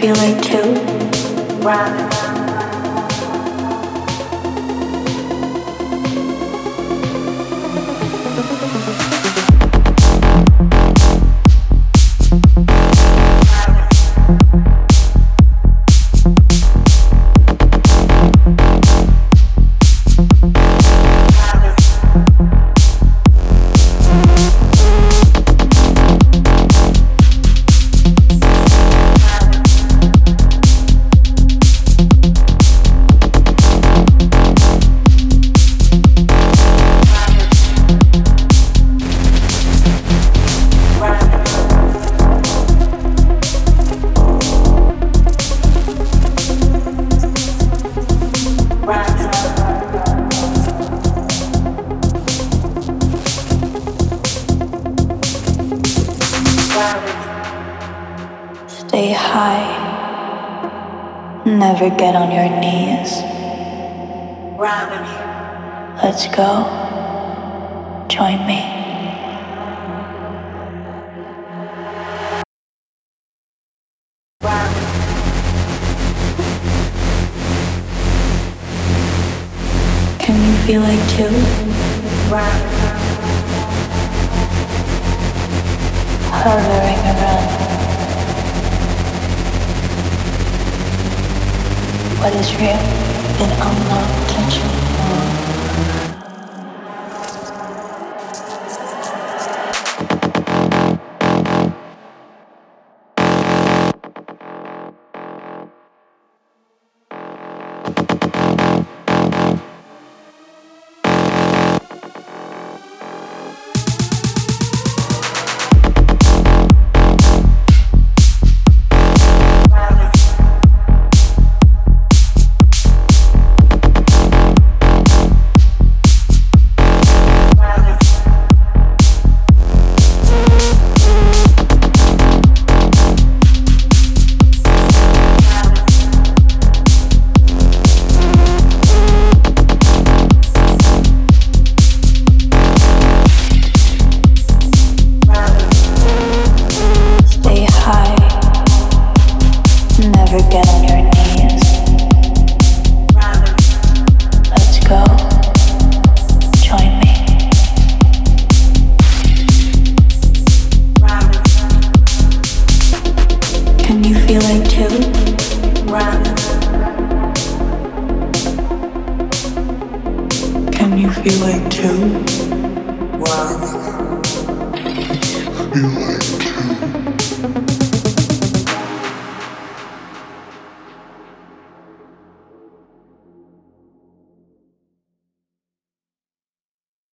feel it too? Run. Stay high. Never get on your knees. Let's go. Join me. Can you feel it too? Hovering around. What is real in unknown potential? Get on your knees. Let's go. Join me. Can you feel it too? Can you feel it too? Feel it too.